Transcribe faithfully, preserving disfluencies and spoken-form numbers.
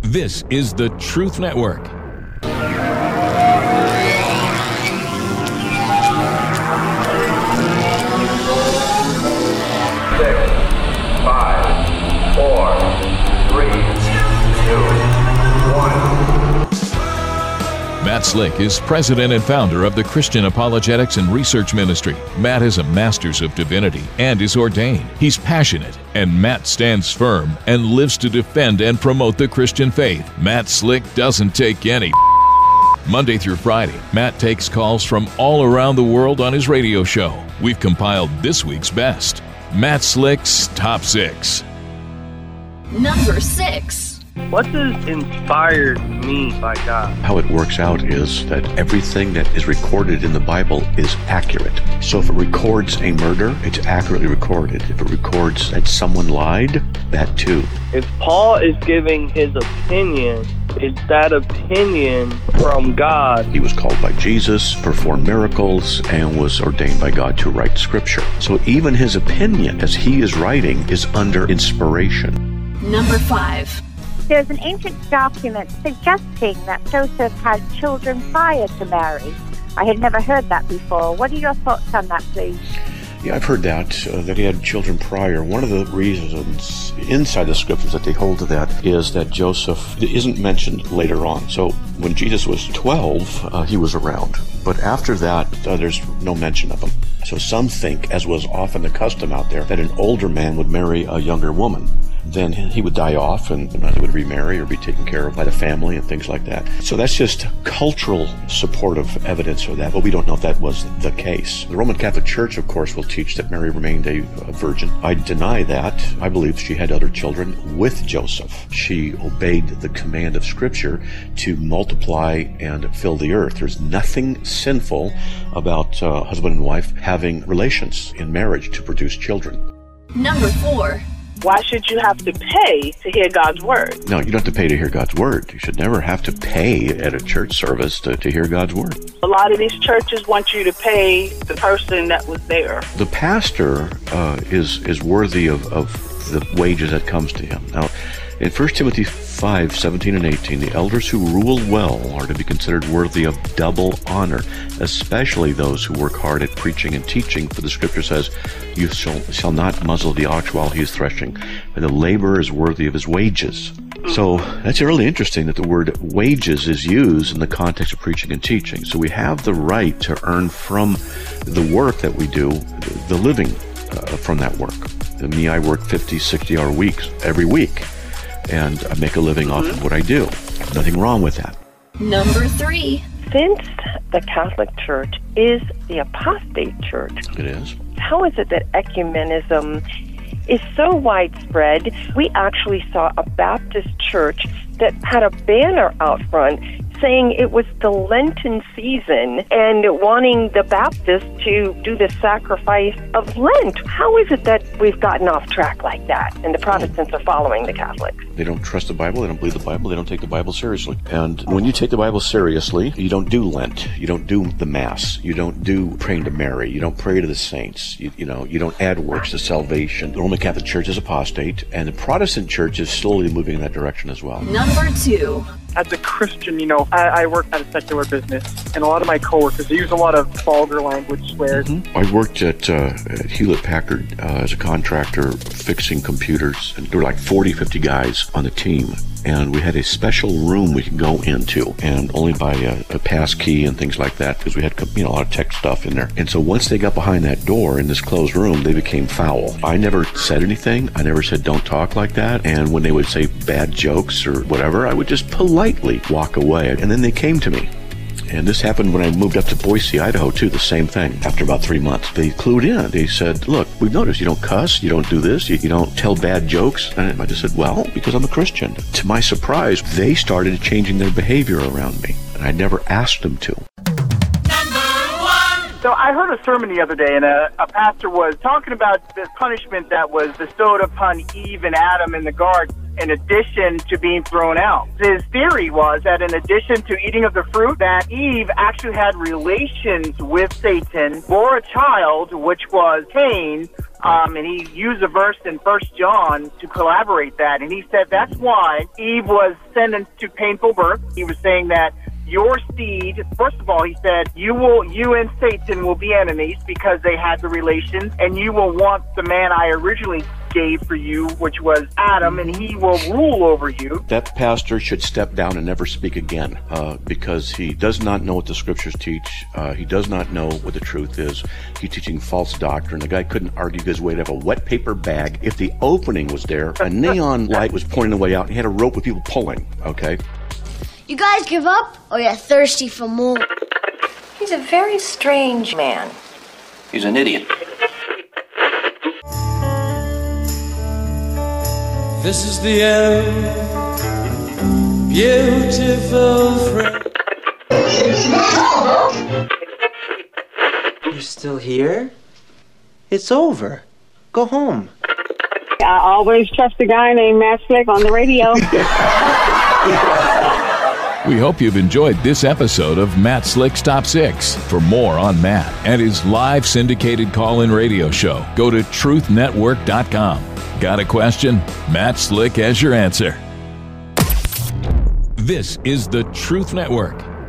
This is the Truth Network. Six, five, four, three, two, one. Matt Slick is president and founder of the Christian Apologetics and Research Ministry. Matt is a master's of divinity and is ordained. He's passionate, and Matt stands firm and lives to defend and promote the Christian faith. Matt Slick doesn't take any Monday through Friday, Matt takes calls from all around the world on his radio show. We've compiled this week's best. Matt Slick's Top six. Number six. What does inspired mean by God? How it works out is that everything that is recorded in the Bible is accurate. So if it records a murder, it's accurately recorded. If it records that someone lied, that too. If Paul is giving his opinion, is that opinion from God? He was called by Jesus, performed miracles, and was ordained by God to write Scripture. So even his opinion, as he is writing, is under inspiration. Number five. There's an ancient document suggesting that Joseph had children prior to Mary. I had never heard that before. What are your thoughts on that, please? Yeah, I've heard that, uh, that he had children prior. One of the reasons inside the scriptures that they hold to that is that Joseph isn't mentioned later on. So when Jesus was twelve, uh, he was around. But after that, uh, there's no mention of him. So some think, as was often the custom out there, that an older man would marry a younger woman. Then he would die off and either would remarry or be taken care of by the family and things like that. So that's just cultural supportive evidence for that, but we don't know if that was the case. The Roman Catholic Church, of course, will teach that Mary remained a, a virgin. I deny that. I believe she had other children with Joseph. She obeyed the command of Scripture to multiply and fill the earth. There's nothing sinful about uh, husband and wife having relations in marriage to produce children. Number four. Why should you have to pay to hear God's word? No, you don't have to pay to hear God's word. You should never have to pay at a church service to, to hear God's word. A lot of these churches want you to pay the person that was there. The pastor uh, is is worthy of, of the wages that comes to him. Now, in First Timothy five, seventeen and eighteen, the elders who rule well are to be considered worthy of double honor, especially those who work hard at preaching and teaching, for the Scripture says, you shall, shall not muzzle the ox while he is threshing, and the laborer is worthy of his wages. So that's really interesting that the word wages is used in the context of preaching and teaching. So we have the right to earn from the work that we do, the living uh, from that work. And me, I work fifty, sixty hour weeks every week, and I make a living off of what I do. Nothing wrong with that. Number three. Since the Catholic Church is the apostate church, It is. how is it that ecumenism is so widespread? We actually saw a Baptist church that had a banner out front saying it was the Lenten season and wanting the Baptists to do the sacrifice of Lent. How is it that we've gotten off track like that and the Protestants are following the Catholics? They don't trust the Bible, they don't believe the Bible, they don't take the Bible seriously. And when you take the Bible seriously, you don't do Lent, you don't do the Mass, you don't do praying to Mary, you don't pray to the saints, you, you know, you don't add works to salvation. The Roman Catholic Church is apostate, and the Protestant Church is slowly moving in that direction as well. Number two. As a Christian, you know, I, I work at a secular business, and a lot of my coworkers, they use a lot of vulgar language, swears. Mm-hmm. I worked at, uh, at Hewlett-Packard uh, as a contractor fixing computers, and there were like forty, fifty guys on the team. And we had a special room we could go into, and only by a, a pass key and things like that, because we had, you know, a lot of tech stuff in there. And so once they got behind that door in this closed room, they became foul. I never said anything. I never said, don't talk like that. And when they would say bad jokes or whatever, I would just politely walk away. And then they came to me. And this happened when I moved up to Boise, Idaho, too, the same thing. After about three months, they clued in. They said, look, we've noticed you don't cuss, you don't do this, you, you don't tell bad jokes. And I just said, well, because I'm a Christian. To my surprise, they started changing their behavior around me. And I never asked them to. So I heard a sermon the other day, and a, a pastor was talking about the punishment that was bestowed upon Eve and Adam in the garden. in addition to being thrown out. His theory was that in addition to eating of the fruit, that Eve actually had relations with Satan, bore a child, which was Cain, um, and he used a verse in First John to collaborate that. And he said that's why Eve was sentenced to painful birth. He was saying that your seed, first of all, he said, you will, you and Satan will be enemies because they had the relations, and you will want the man I originally gave for you, which was Adam, and he will rule over you. That pastor should step down and never speak again, uh, because he does not know what the scriptures teach. Uh, he does not know what the truth is. He's teaching false doctrine. The guy couldn't argue his way to have a wet paper bag. If the opening was there, a neon light was pointing the way out, and he had a rope with people pulling, okay? You guys give up, or you're thirsty for more? He's a very strange man. He's an idiot. This is the end, beautiful friend. You're still here? It's over. Go home. I always trust a guy named Matt Slick on the radio. We hope you've enjoyed this episode of Matt Slick's Top six. For more on Matt and his live syndicated call-in radio show, go to truth network dot com. Got a question? Matt Slick has your answer. This is the Truth Network.